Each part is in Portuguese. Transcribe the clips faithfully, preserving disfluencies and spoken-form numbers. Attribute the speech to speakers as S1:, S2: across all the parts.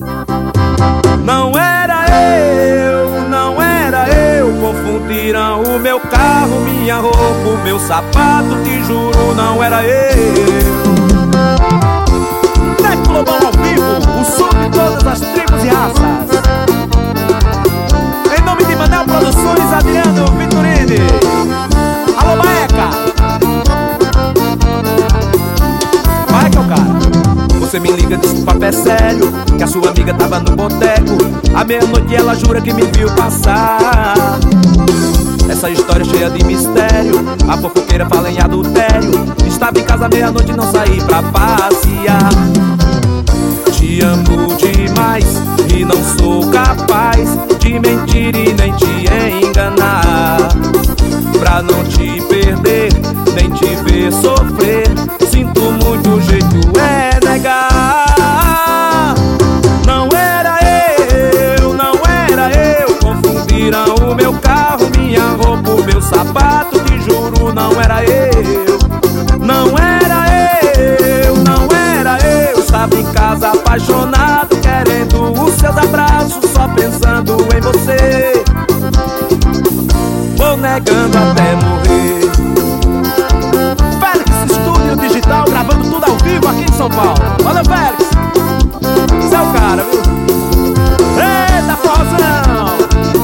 S1: Não era eu, não era eu. Confundiram o meu carro, minha roupa, o meu sapato. Te juro, não era eu. Neco Lobão ao vivo, o som de todas as tribos e raças. Em nome de Manel Produções, Adriano Vitorini. Alô, Baeca. Baeca é o cara. Você me liga, diz que o papo é sério, que a sua amiga tava no boteco. À meia-noite ela jura que me viu passar. Essa história é cheia de mistério. A fofoqueira fala em adultério. Estava em casa à meia-noite e não saí pra passear. Te amo demais e não sou capaz de mentir e nem te enganar. Pra não te perder, nem te ver sofrer. Sinto muito, o jeito é negar. Não era eu, não era eu. Confundiram o meu carro, minha roupa, o meu sapato. Te juro, não era eu. Não era eu, não era eu. Estava em casa apaixonado, querendo os seus abraços, só pensando em você. Vou negando até morrer. Félix Estúdio Digital, gravando tudo ao vivo aqui em São Paulo. Valeu, Félix. Você é o cara, viu? Eita, porrozão.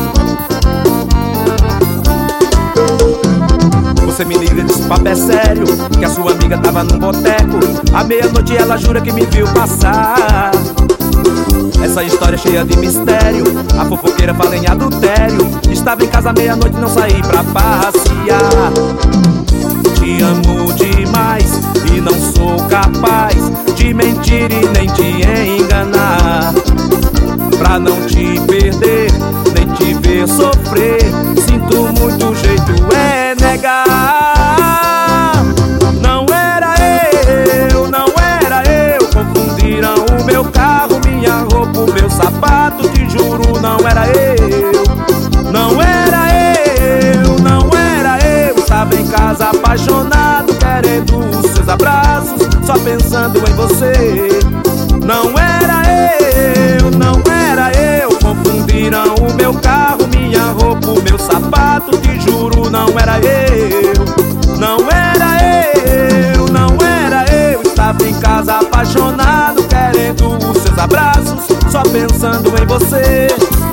S1: Você me liga, diz que o papo é sério, que a sua amiga tava num boteco. À meia-noite ela jura que me viu passar. Essa história é cheia de mistério. A fofoqueira fala em adultério. Estava em casa à meia-noite e não saí pra passear. Te amo demais e não sou capaz de mentir e nem te enganar. Pra não te perder, nem te ver sofrer. Sinto muito, o jeito é negar. Não era eu, não era eu. Confundiram o meu carro, minha roupa, o meu sapato. Te juro, não era eu. Não era eu, não era eu. Estava em casa apaixonado, querendo os seus abraços, só pensando em você. Não era eu, não era eu. Confundiram o meu carro, minha roupa, o meu sapato. Te juro, não era eu. Não era eu, não era eu. Estava em casa apaixonado, querendo os seus abraços, só pensando em você.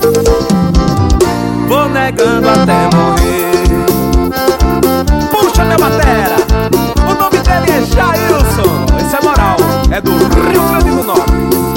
S1: Vou negando até morrer. Puxa minha batera. O nome dele é Jailson. Esse é moral, é do Rio Grande do Norte.